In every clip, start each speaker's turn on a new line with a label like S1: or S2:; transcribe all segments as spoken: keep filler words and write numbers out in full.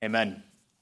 S1: Amen.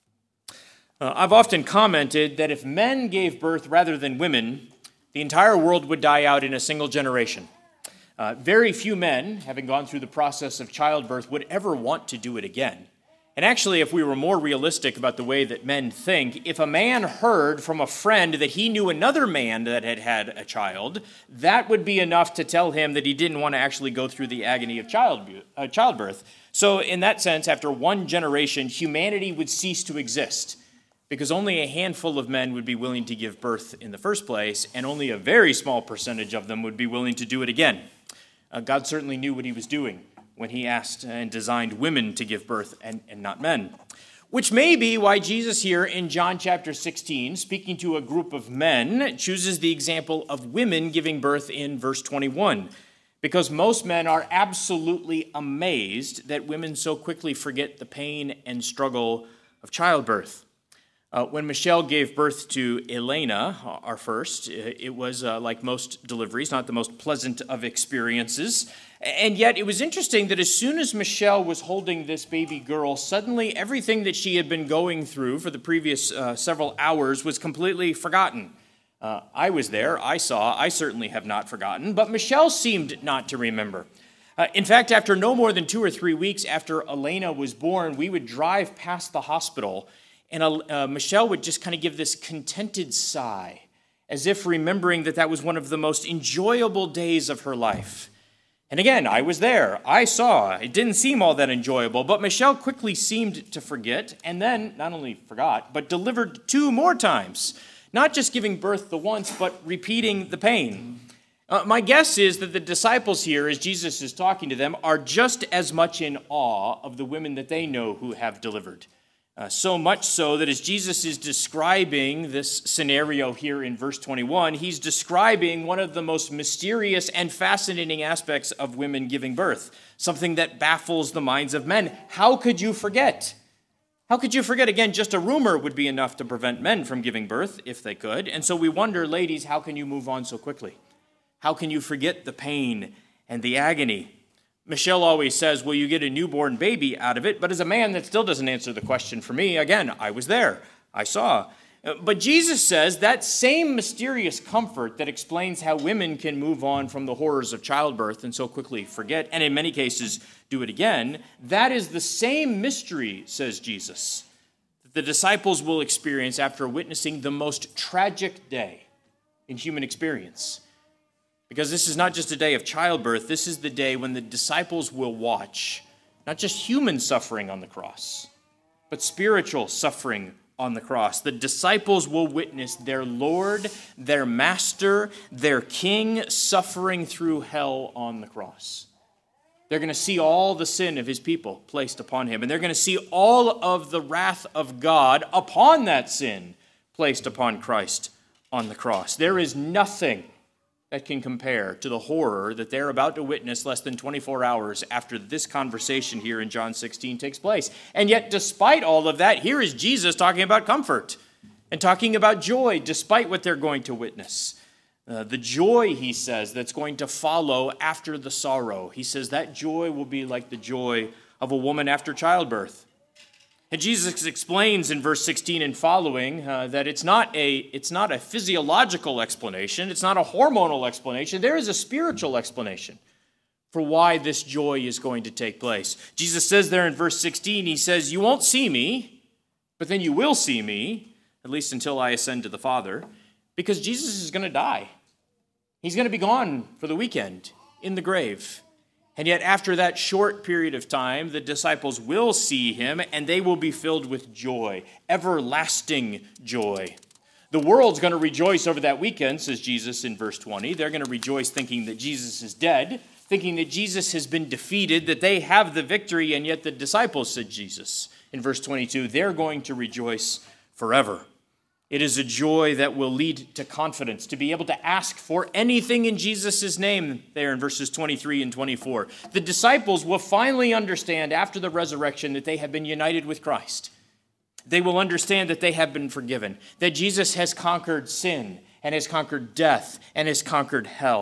S1: Uh, I've often commented that if men gave birth rather than women, the entire world would die out in a single generation. Uh, very few men, having gone through the process of childbirth, would ever want to do it again. And actually, if we were more realistic about the way that men think, if a man heard from a friend that he knew another man that had had a child, that would be enough to tell him that he didn't want to actually go through the agony of child, uh, childbirth. So in that sense, after one generation, humanity would cease to exist, because only a handful of men would be willing to give birth in the first place, and only a very small percentage of them would be willing to do it again. Uh, God certainly knew what he was doing when he asked and designed women to give birth and, and not men. Which may be why Jesus here in John chapter sixteen, speaking to a group of men, chooses the example of women giving birth in verse twenty-one. Because most men are absolutely amazed that women so quickly forget the pain and struggle of childbirth. Uh, when Michelle gave birth to Elena, our first, it was uh, like most deliveries, not the most pleasant of experiences. And yet it was interesting that as soon as Michelle was holding this baby girl, suddenly everything that she had been going through for the previous uh, several hours was completely forgotten. Uh, I was there, I saw, I certainly have not forgotten, but Michelle seemed not to remember. Uh, in fact, after no more than two or three weeks after Elena was born, we would drive past the hospital, and uh, Michelle would just kind of give this contented sigh, as if remembering that that was one of the most enjoyable days of her life. And again, I was there. I saw. It didn't seem all that enjoyable, but Michelle quickly seemed to forget, and then not only forgot, but delivered two more times, not just giving birth the once, but repeating the pain. Uh, my guess is that the disciples here, as Jesus is talking to them, are just as much in awe of the women that they know who have delivered. Uh, so much so that as Jesus is describing this scenario here in verse twenty-one, he's describing one of the most mysterious and fascinating aspects of women giving birth, something that baffles the minds of men. How could you forget? How could you forget? Again, just a rumor would be enough to prevent men from giving birth if they could. And so we wonder, ladies, how can you move on so quickly? How can you forget the pain and the agony? Michelle always says, well, you get a newborn baby out of it, but as a man, that still doesn't answer the question for me. Again, I was there. I saw. But Jesus says that same mysterious comfort that explains how women can move on from the horrors of childbirth and so quickly forget, and in many cases do it again, that is the same mystery, says Jesus, that the disciples will experience after witnessing the most tragic day in human experience. Because this is not just a day of childbirth, this is the day when the disciples will watch not just human suffering on the cross, but spiritual suffering on the cross. The disciples will witness their Lord, their Master, their King suffering through hell on the cross. They're going to see all the sin of his people placed upon him, and they're going to see all of the wrath of God upon that sin placed upon Christ on the cross. There is nothing that can compare to the horror that they're about to witness less than twenty-four hours after this conversation here in John sixteen takes place. And yet, despite all of that, here is Jesus talking about comfort and talking about joy, despite what they're going to witness. Uh, the joy, he says, that's going to follow after the sorrow. He says that joy will be like the joy of a woman after childbirth. And Jesus explains in verse sixteen and following uh, that it's not a it's not a physiological explanation, it's not a hormonal explanation. There is a spiritual explanation for why this joy is going to take place. Jesus says there in verse sixteen, he says, you won't see me, but then you will see me, at least until I ascend to the Father, because Jesus is going to die. He's going to be gone for the weekend in the grave. And yet after that short period of time, the disciples will see him, and they will be filled with joy, everlasting joy. The world's going to rejoice over that weekend, says Jesus in verse twenty. They're going to rejoice thinking that Jesus is dead, thinking that Jesus has been defeated, that they have the victory, and yet the disciples, said Jesus in verse twenty-two, they're going to rejoice forever. It is a joy that will lead to confidence, to be able to ask for anything in Jesus' name there in verses twenty-three and twenty-four. The disciples will finally understand after the resurrection that they have been united with Christ. They will understand that they have been forgiven, that Jesus has conquered sin and has conquered death and has conquered hell.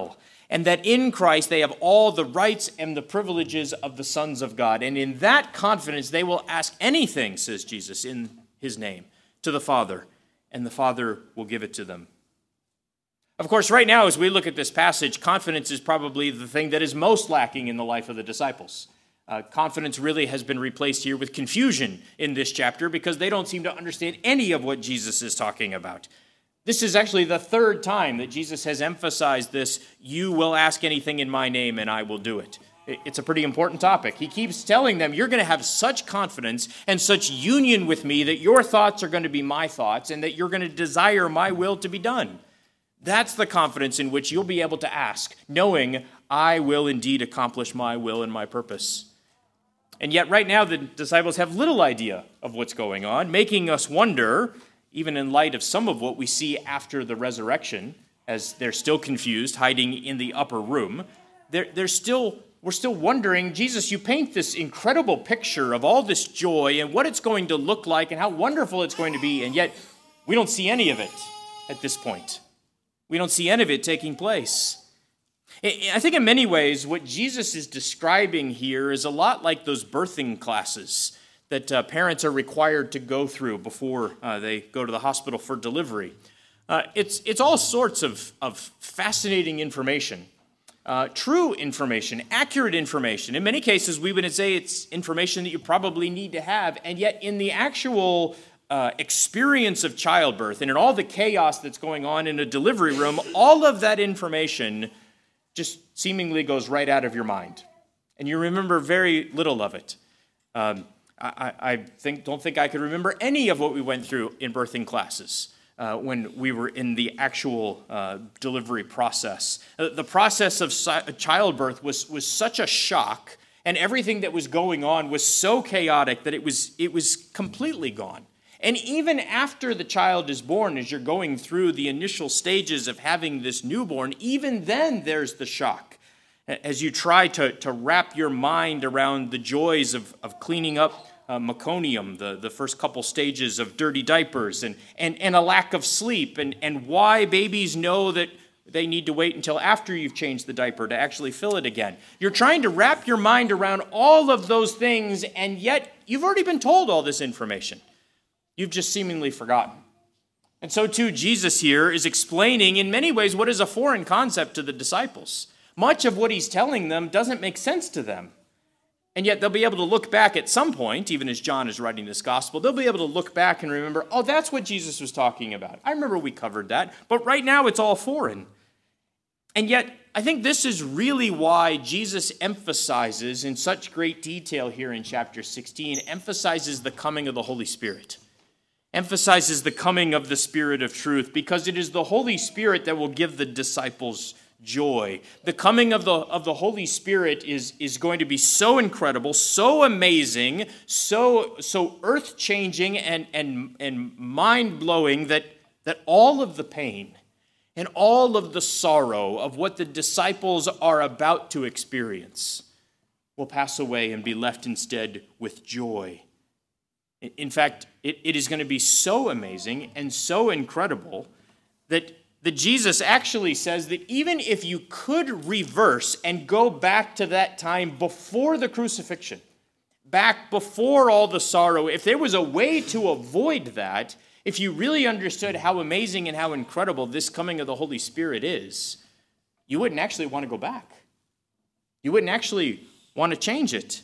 S1: and that in Christ they have all the rights and the privileges of the sons of God. And in that confidence, they will ask anything, says Jesus, in his name, to the Father, and the Father will give it to them. Of course, right now, as we look at this passage, confidence is probably the thing that is most lacking in the life of the disciples. Uh, confidence really has been replaced here with confusion in this chapter because they don't seem to understand any of what Jesus is talking about. This is actually the third time that Jesus has emphasized this, you will ask anything in my name and I will do it. It's a pretty important topic. He keeps telling them, you're going to have such confidence and such union with me that your thoughts are going to be my thoughts and that you're going to desire my will to be done. That's the confidence in which you'll be able to ask, knowing I will indeed accomplish my will and my purpose. And yet right now the disciples have little idea of what's going on, making us wonder, even in light of some of what we see after the resurrection, as they're still confused, hiding in the upper room, they're, they're still, we're still wondering, Jesus, you paint this incredible picture of all this joy and what it's going to look like and how wonderful it's going to be, and yet we don't see any of it at this point. We don't see any of it taking place. I think in many ways, what Jesus is describing here is a lot like those birthing classes that uh, parents are required to go through before uh, they go to the hospital for delivery. Uh, it's, it's all sorts of, of fascinating information, uh, true information, accurate information. In many cases, we would say it's information that you probably need to have, and yet in the actual uh, experience of childbirth and in all the chaos that's going on in a delivery room, all of that information just seemingly goes right out of your mind, and you remember very little of it. Um, I, I think, don't think I could remember any of what we went through in birthing classes uh, when we were in the actual uh, delivery process. Uh, the process of si- childbirth was, was such a shock, and everything that was going on was so chaotic that it was, it was completely gone. And even after the child is born, as you're going through the initial stages of having this newborn, even then there's the shock. As you try to, to wrap your mind around the joys of, of cleaning up uh, meconium, the, the first couple stages of dirty diapers, and, and, and a lack of sleep, and, and why babies know that they need to wait until after you've changed the diaper to actually fill it again. You're trying to wrap your mind around all of those things, and yet you've already been told all this information. You've just seemingly forgotten. And so too, Jesus here is explaining in many ways what is a foreign concept to the disciples. Much of what he's telling them doesn't make sense to them. And yet they'll be able to look back at some point, even as John is writing this gospel, they'll be able to look back and remember, oh, that's what Jesus was talking about. I remember we covered that, but right now it's all foreign. And yet, I think this is really why Jesus emphasizes in such great detail here in chapter sixteen, emphasizes the coming of the Holy Spirit. Emphasizes the coming of the Spirit of truth, because it is the Holy Spirit that will give the disciples joy. The coming of the, of the Holy Spirit is, is going to be so incredible, so amazing, so, so earth-changing and, and, and mind-blowing that, that all of the pain and all of the sorrow of what the disciples are about to experience will pass away and be left instead with joy. In fact, it, it is going to be so amazing and so incredible that that Jesus actually says that even if you could reverse and go back to that time before the crucifixion, back before all the sorrow, if there was a way to avoid that, if you really understood how amazing and how incredible this coming of the Holy Spirit is, you wouldn't actually want to go back. You wouldn't actually want to change it.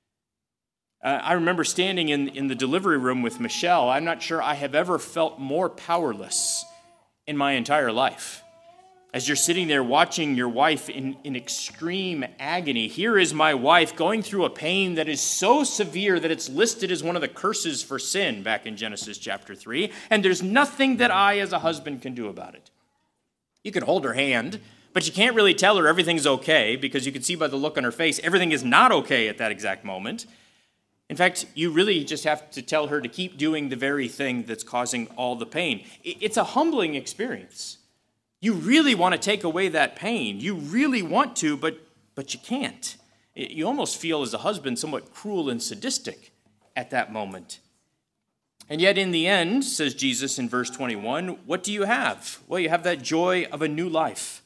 S1: Uh, I remember standing in, in the delivery room with Michelle. I'm not sure I have ever felt more powerless in my entire life. As you're sitting there watching your wife in, in extreme agony, here is my wife going through a pain that is so severe that it's listed as one of the curses for sin back in Genesis chapter three, and there's nothing that I as a husband can do about it. You can hold her hand, but you can't really tell her everything's okay, because you can see by the look on her face, everything is not okay at that exact moment. In fact, you really just have to tell her to keep doing the very thing that's causing all the pain. It's a humbling experience. You really want to take away that pain. You really want to, but, but you can't. You almost feel as a husband somewhat cruel and sadistic at that moment. And yet in the end, says Jesus in verse twenty-one, what do you have? Well, you have that joy of a new life.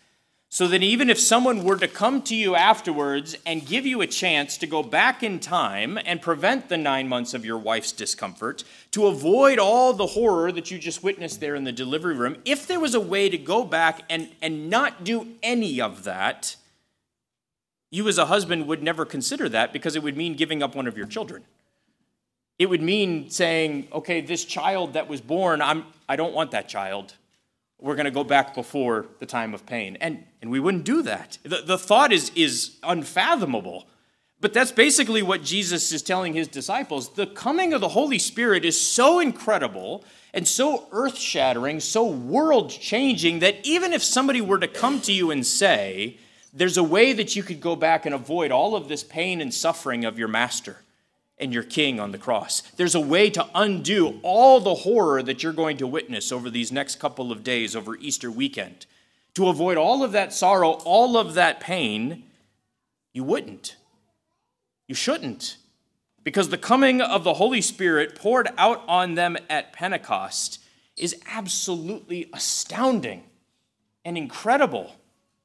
S1: So that even if someone were to come to you afterwards and give you a chance to go back in time and prevent the nine months of your wife's discomfort, to avoid all the horror that you just witnessed there in the delivery room, if there was a way to go back and, and not do any of that, you as a husband would never consider that, because it would mean giving up one of your children. It would mean saying, okay, this child that was born, I'm, I don't want that child. We're going to go back before the time of pain. And, and we wouldn't do that. The, the thought is, is unfathomable. But that's basically what Jesus is telling his disciples. The coming of the Holy Spirit is so incredible and so earth-shattering, so world-changing, that even if somebody were to come to you and say, there's a way that you could go back and avoid all of this pain and suffering of your master and your king on the cross. There's a way to undo all the horror that you're going to witness over these next couple of days, over Easter weekend. To avoid all of that sorrow, all of that pain, you wouldn't. You shouldn't. Because the coming of the Holy Spirit poured out on them at Pentecost is absolutely astounding and incredible.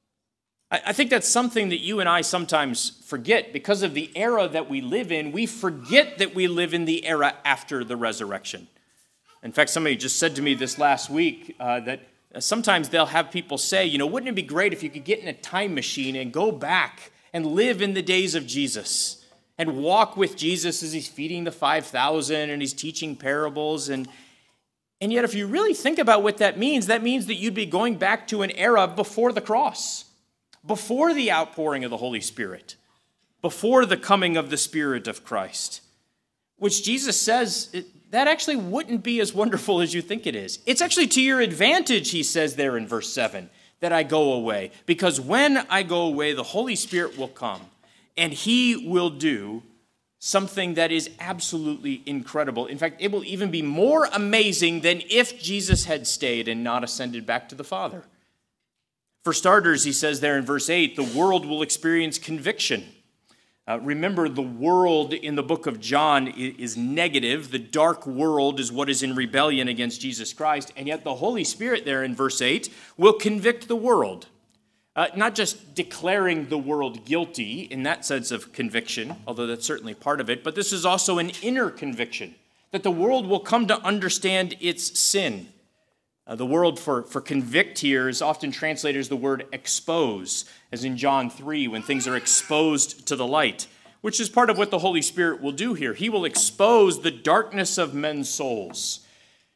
S1: I think that's something that you and I sometimes forget. Because of the era that we live in, we forget that we live in the era after the resurrection. In fact, somebody just said to me this last week uh, that sometimes they'll have people say, you know, wouldn't it be great if you could get in a time machine and go back and live in the days of Jesus and walk with Jesus as he's feeding the five thousand and he's teaching parables. And, and yet if you really think about what that means, that means that you'd be going back to an era before the cross. Before the outpouring of the Holy Spirit, before the coming of the Spirit of Christ, which Jesus says that actually wouldn't be as wonderful as you think it is. It's actually to your advantage, he says there in verse seven, that I go away. Because when I go away, the Holy Spirit will come, and he will do something that is absolutely incredible. In fact, it will even be more amazing than if Jesus had stayed and not ascended back to the Father. For starters, he says there in verse eight, the world will experience conviction. Uh, remember, the world in the book of John is negative. The dark world is what is in rebellion against Jesus Christ. And yet the Holy Spirit there in verse eight will convict the world. Uh, not just declaring the world guilty in that sense of conviction, although that's certainly part of it, but this is also an inner conviction, that the world will come to understand its sin. Uh, the word for, for convict here is often translated as the word expose, as in John three, when things are exposed to the light, which is part of what the Holy Spirit will do here. He will expose the darkness of men's souls.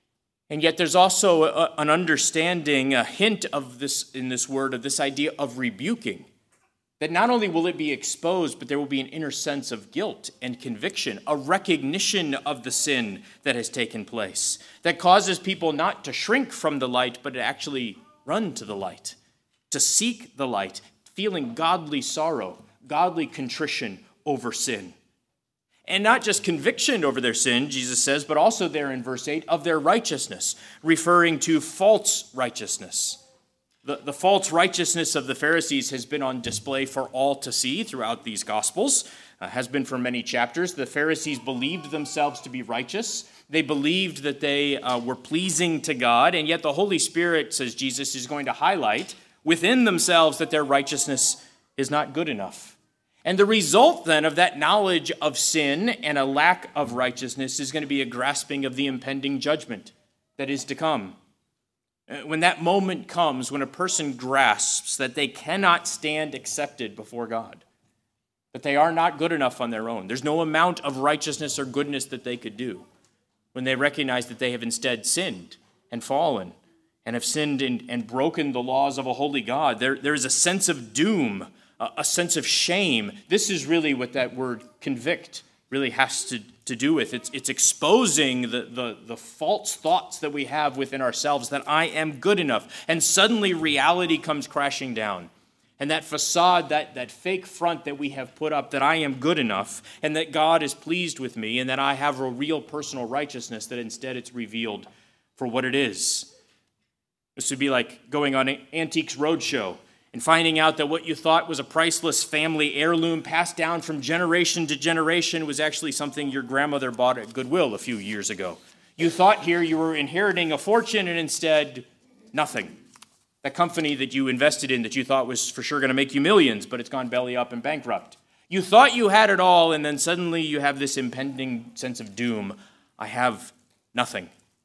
S1: And yet there's also a, an understanding, a hint of this in this word, of this idea of rebuking. That not only will it be exposed, but there will be an inner sense of guilt and conviction, a recognition of the sin that has taken place, that causes people not to shrink from the light, but to actually run to the light, to seek the light, feeling godly sorrow, godly contrition over sin. And not just conviction over their sin, Jesus says, but also there in verse eight, of their righteousness, referring to false righteousness. The, the false righteousness of the Pharisees has been on display for all to see throughout these Gospels, uh, has been for many chapters. The Pharisees believed themselves to be righteous. They believed that they uh, were pleasing to God, and yet the Holy Spirit, says Jesus, is going to highlight within themselves that their righteousness is not good enough. And the result then of that knowledge of sin and a lack of righteousness is going to be a grasping of the impending judgment that is to come. When that moment comes, when a person grasps that they cannot stand accepted before God, that they are not good enough on their own, there's no amount of righteousness or goodness that they could do, when they recognize that they have instead sinned and fallen and have sinned and, and broken the laws of a holy God, there, there is a sense of doom, a, a sense of shame. This is really what that word convict really has to, to do with. It's, it's exposing the, the, the false thoughts that we have within ourselves that I am good enough. And suddenly reality comes crashing down. And that facade, that, that fake front that we have put up, that I am good enough and that God is pleased with me and that I have a real personal righteousness, that instead it's revealed for what it is. This would be like going on Antiques Roadshow and finding out that what you thought was a priceless family heirloom passed down from generation to generation was actually something your grandmother bought at Goodwill a few years ago. You thought here you were inheriting a fortune, and instead, nothing. That company that you invested in that you thought was for sure going to make you millions, but it's gone belly up and bankrupt. You thought you had it all, and then suddenly you have this impending sense of doom. I have nothing.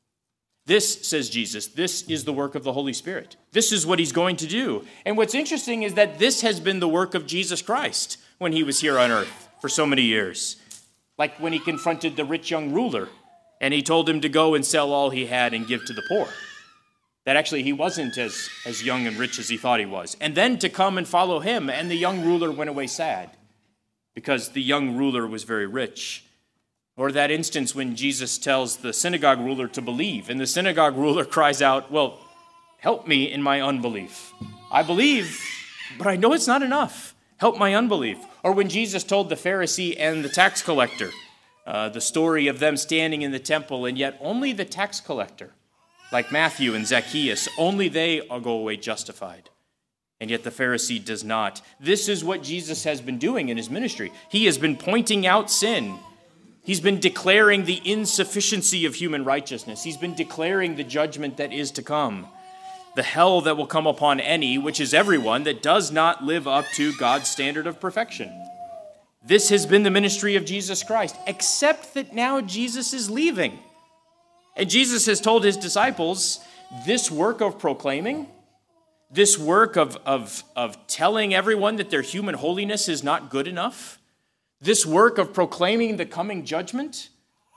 S1: This, says Jesus, this is the work of the Holy Spirit. This is what he's going to do. And what's interesting is that this has been the work of Jesus Christ when he was here on earth for so many years. Like when he confronted the rich young ruler, and he told him to go and sell all he had and give to the poor. That actually he wasn't as, as young and rich as he thought he was. And then to come and follow him, and the young ruler went away sad because the young ruler was very rich. Or that instance when Jesus tells the synagogue ruler to believe, and the synagogue ruler cries out, well, help me in my unbelief. I believe, but I know it's not enough. Help my unbelief. Or when Jesus told the Pharisee and the tax collector, uh, the story of them standing in the temple, and yet only the tax collector, like Matthew and Zacchaeus, only they go away justified. And yet the Pharisee does not. This is what Jesus has been doing in his ministry. He has been pointing out sin. He's been declaring the insufficiency of human righteousness. He's been declaring the judgment that is to come. The hell that will come upon any, which is everyone, that does not live up to God's standard of perfection. This has been the ministry of Jesus Christ, except that now Jesus is leaving. And Jesus has told his disciples, this work of proclaiming, this work of, of, of telling everyone that their human holiness is not good enough, this work of proclaiming the coming judgment,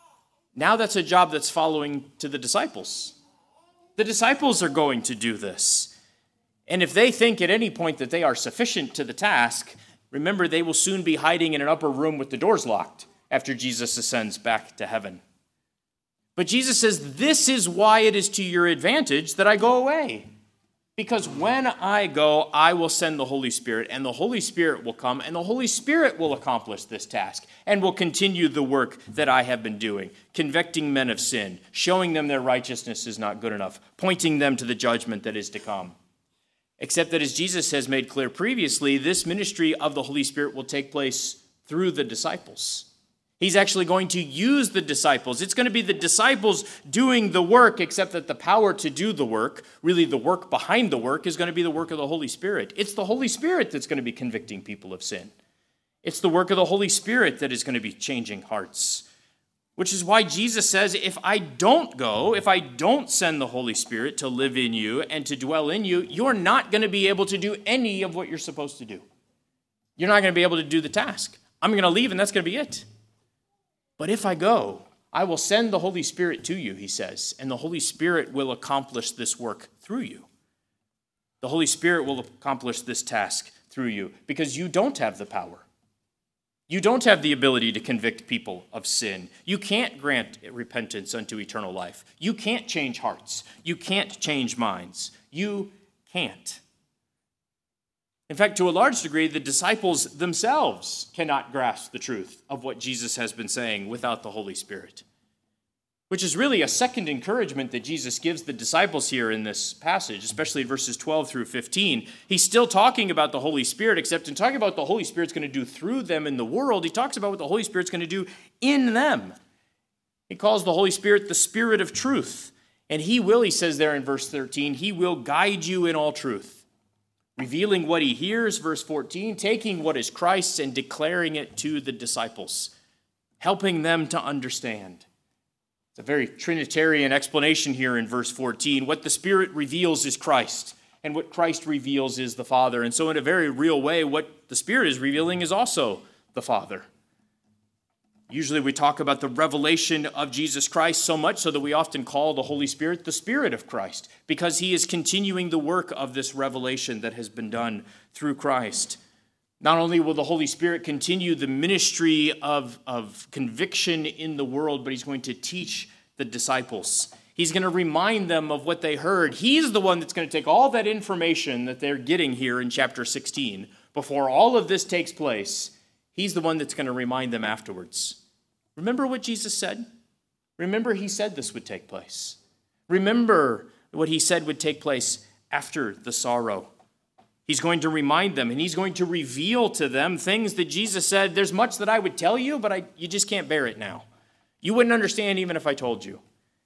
S1: now that's a job that's following to the disciples. The disciples are going to do this. And if they think at any point that they are sufficient to the task, remember they will soon be hiding in an upper room with the doors locked after Jesus ascends back to heaven. But Jesus says, this is why it is to your advantage that I go away. Because when I go, I will send the Holy Spirit, and the Holy Spirit will come, and the Holy Spirit will accomplish this task, and will continue the work that I have been doing, convicting men of sin, showing them their righteousness is not good enough, pointing them to the judgment that is to come. Except that as Jesus has made clear previously, this ministry of the Holy Spirit will take place through the disciples. He's actually going to use the disciples. It's going to be the disciples doing the work, except that the power to do the work, really the work behind the work, is going to be the work of the Holy Spirit. It's the Holy Spirit that's going to be convicting people of sin. It's the work of the Holy Spirit that is going to be changing hearts. Which is why Jesus says, if I don't go, if I don't send the Holy Spirit to live in you and to dwell in you, you're not going to be able to do any of what you're supposed to do. You're not going to be able to do the task. I'm going to leave, and that's going to be it. But if I go, I will send the Holy Spirit to you, he says, and the Holy Spirit will accomplish this work through you. The Holy Spirit will accomplish this task through you because you don't have the power. You don't have the ability to convict people of sin. You can't grant repentance unto eternal life. You can't change hearts. You can't change minds. You can't. In fact, to a large degree, the disciples themselves cannot grasp the truth of what Jesus has been saying without the Holy Spirit, which is really a second encouragement that Jesus gives the disciples here in this passage, especially in verses twelve through fifteen. He's still talking about the Holy Spirit, except in talking about what the Holy Spirit's going to do through them in the world, he talks about what the Holy Spirit's going to do in them. He calls the Holy Spirit the Spirit of truth, and he will, he says there in verse thirteen, he will guide you in all truth. Revealing what he hears, verse fourteen, taking what is Christ's and declaring it to the disciples, helping them to understand. It's a very Trinitarian explanation here in verse fourteen. What the Spirit reveals is Christ, and what Christ reveals is the Father. And so in a very real way, what the Spirit is revealing is also the Father. Usually we talk about the revelation of Jesus Christ so much so that we often call the Holy Spirit the Spirit of Christ, because he is continuing the work of this revelation that has been done through Christ. Not only will the Holy Spirit continue the ministry of, of conviction in the world, but he's going to teach the disciples. He's going to remind them of what they heard. He's the one that's going to take all that information that they're getting here in chapter sixteen. Before all of this takes place, he's the one that's going to remind them afterwards. Remember what Jesus said? Remember he said this would take place. Remember what he said would take place after the sorrow. He's going to remind them, and he's going to reveal to them things that Jesus said, there's much that I would tell you, but I, you just can't bear it now. You wouldn't understand even if I told you.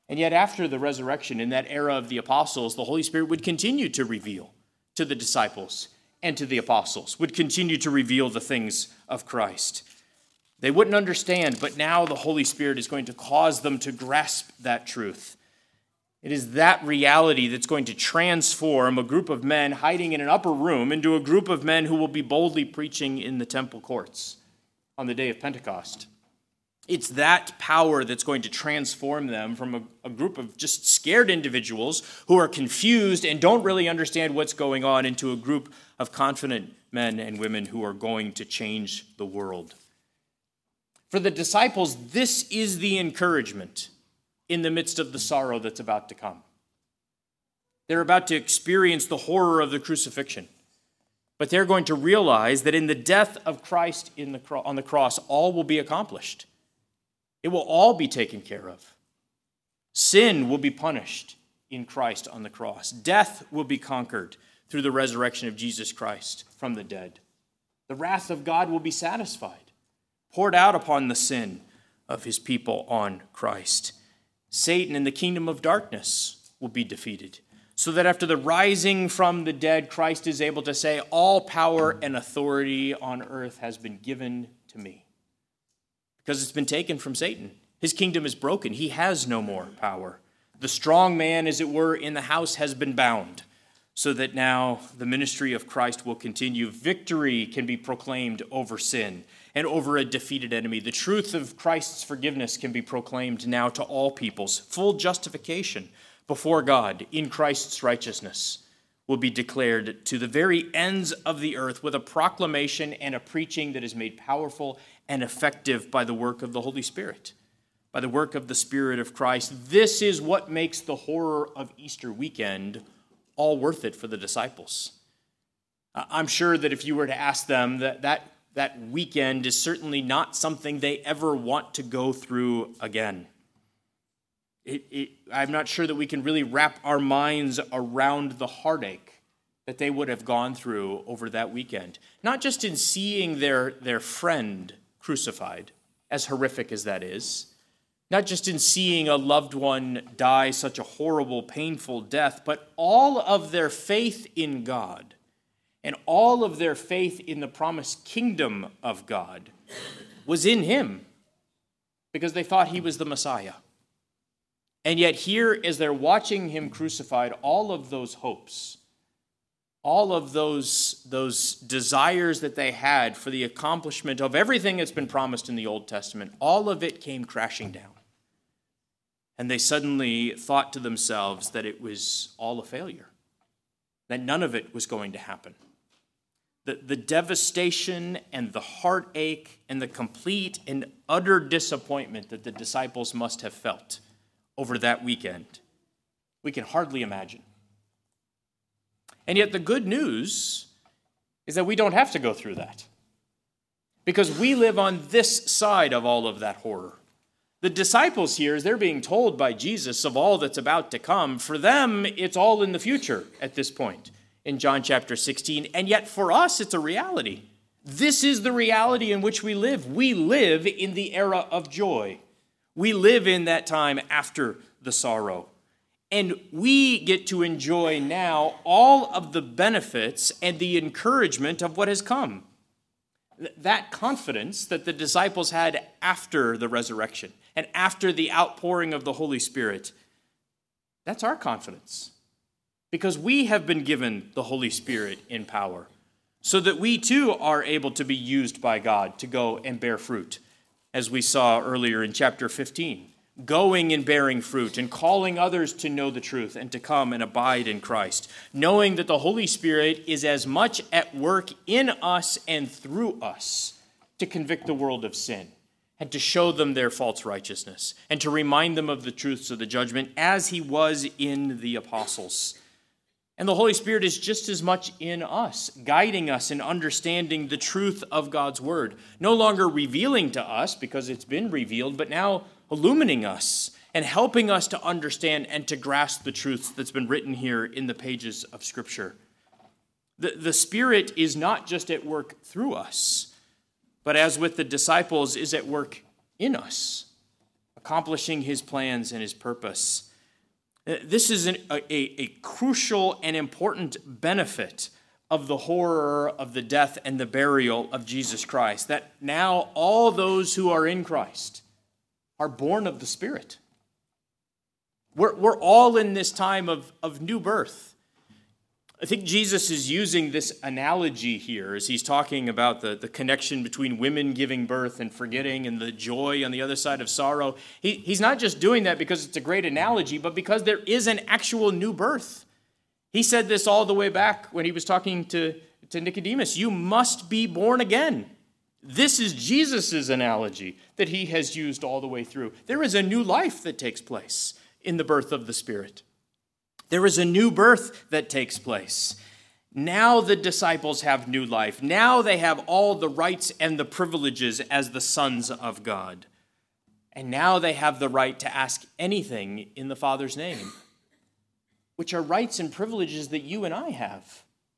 S1: And yet after the resurrection, in that era of the apostles, the Holy Spirit would continue to reveal to the disciples and to the apostles, would continue to reveal the things of Christ. They wouldn't understand, but now the Holy Spirit is going to cause them to grasp that truth. It is that reality that's going to transform a group of men hiding in an upper room into a group of men who will be boldly preaching in the temple courts on the day of Pentecost. It's that power that's going to transform them from a, a group of just scared individuals who are confused and don't really understand what's going on into a group of confident men and women who are going to change the world. For the disciples, this is the encouragement in the midst of the sorrow that's about to come. They're about to experience the horror of the crucifixion, but they're going to realize that in the death of Christ in the cro- on the cross, all will be accomplished. It will all be taken care of. Sin will be punished in Christ on the cross. Death will be conquered through the resurrection of Jesus Christ from the dead. The wrath of God will be satisfied, poured out upon the sin of his people on Christ. Satan and the kingdom of darkness will be defeated, so that after the rising from the dead, Christ is able to say, all power and authority on earth has been given to me. Because it's been taken from Satan. His kingdom is broken. He has no more power. The strong man, as it were, in the house has been bound, so that now the ministry of Christ will continue. Victory can be proclaimed over sin and over a defeated enemy. The truth of Christ's forgiveness can be proclaimed now to all peoples. Full justification before God in Christ's righteousness will be declared to the very ends of the earth with a proclamation and a preaching that is made powerful and effective by the work of the Holy Spirit, by the work of the Spirit of Christ. This is what makes the horror of Easter weekend all worth it for the disciples. I'm sure that if you were to ask them, that that, that weekend is certainly not something they ever want to go through again. It, it, I'm not sure that we can really wrap our minds around the heartache that they would have gone through over that weekend. Not just in seeing their, their friend crucified, as horrific as that is, not just in seeing a loved one die such a horrible, painful death, but all of their faith in God and all of their faith in the promised kingdom of God was in him because they thought he was the Messiah. And yet here, as they're watching him crucified, all of those hopes, all of those, those desires that they had for the accomplishment of everything that's been promised in the Old Testament, all of it came crashing down. And they suddenly thought to themselves that it was all a failure, that none of it was going to happen. The, the devastation and the heartache and the complete and utter disappointment that the disciples must have felt over that weekend, we can hardly imagine. And yet the good news is that we don't have to go through that, because we live on this side of all of that horror. The disciples here, as they're being told by Jesus of all that's about to come, for them, it's all in the future at this point in John chapter sixteen. And yet for us, it's a reality. This is the reality in which we live. We live in the era of joy. We live in that time after the sorrow. And we get to enjoy now all of the benefits and the encouragement of what has come. That confidence that the disciples had after the resurrection and after the outpouring of the Holy Spirit, that's our confidence. Because we have been given the Holy Spirit in power, so that we too are able to be used by God to go and bear fruit, as we saw earlier in chapter fifteen. Going and bearing fruit and calling others to know the truth and to come and abide in Christ, knowing that the Holy Spirit is as much at work in us and through us to convict the world of sin and to show them their false righteousness and to remind them of the truths of the judgment as he was in the apostles. And the Holy Spirit is just as much in us, guiding us in understanding the truth of God's word, no longer revealing to us because it's been revealed, but now illumining us and helping us to understand and to grasp the truths that's been written here in the pages of Scripture. The, the Spirit is not just at work through us, but as with the disciples, is at work in us. accomplishing his plans and his purpose. This is an, a, a crucial and important benefit of the horror of the death and the burial of Jesus Christ, that now all those who are in Christ are born of the Spirit. We're, we're all in this time of, of new birth. I think Jesus is using this analogy here as he's talking about the, the connection between women giving birth and forgetting and the joy on the other side of sorrow. He, he's not just doing that because it's a great analogy, but because there is an actual new birth. He said this all the way back when he was talking to, to Nicodemus. You must be born again. This is Jesus' analogy that he has used all the way through. There is a new life that takes place in the birth of the Spirit. There is a new birth that takes place. Now the disciples have new life. Now they have all the rights and the privileges as the sons of God. And now they have the right to ask anything in the Father's name, which are rights and privileges that you and I have.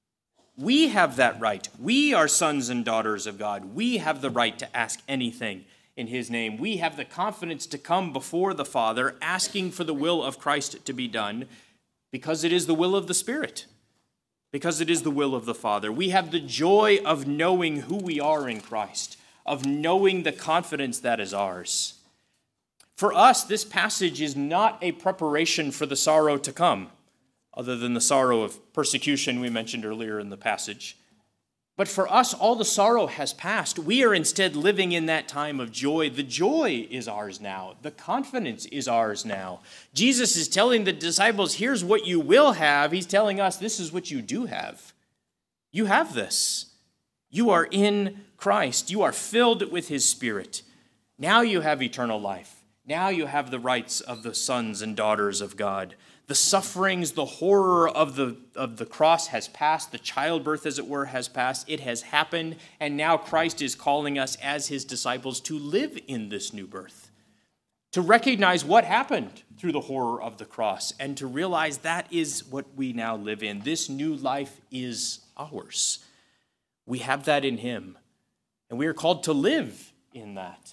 S1: We have that right. We are sons and daughters of God. We have the right to ask anything in his name. We have the confidence to come before the Father asking for the will of Christ to be done, because it is the will of the Spirit, because it is the will of the Father. We have the joy of knowing who we are in Christ, of knowing the confidence that is ours. For us, this passage is not a preparation for the sorrow to come, other than the sorrow of persecution we mentioned earlier in the passage. But for us, all the sorrow has passed. We are instead living in that time of joy. The joy is ours now. The confidence is ours now. Jesus is telling the disciples, here's what you will have. He's telling us, this is what you do have. You have this. You are in Christ. You are filled with his Spirit. Now you have eternal life. Now you have the rights of the sons and daughters of God. The sufferings, the horror of the, of the cross has passed. The childbirth, as it were, has passed. It has happened. And now Christ is calling us as his disciples to live in this new birth, to recognize what happened through the horror of the cross, and to realize that is what we now live in. This new life is ours. We have that in him, and we are called to live in that.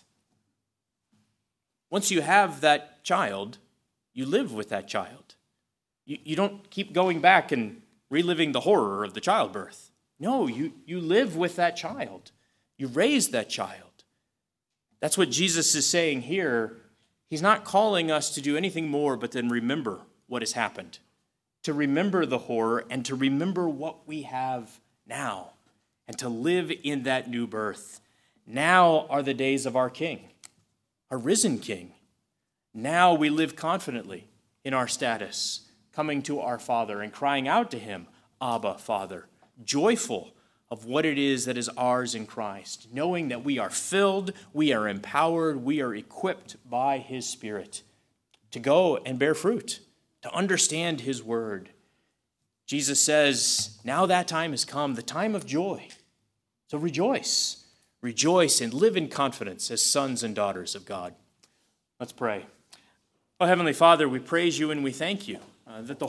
S1: Once you have that child, you live with that child. You, you don't keep going back and reliving the horror of the childbirth. No, you, you live with that child. You raise that child. That's what Jesus is saying here. He's not calling us to do anything more but then remember what has happened, to remember the horror and to remember what we have now, and to live in that new birth. Now are the days of our King, our risen King. Now we live confidently in our status, coming to our Father and crying out to him, Abba, Father, joyful of what it is that is ours in Christ, knowing that we are filled, we are empowered, we are equipped by his Spirit to go and bear fruit, to understand his word. Jesus says, now that time has come, the time of joy. So rejoice, rejoice and live in confidence as sons and daughters of God. Let's pray. Oh, Heavenly Father, we praise you and we thank you uh, that the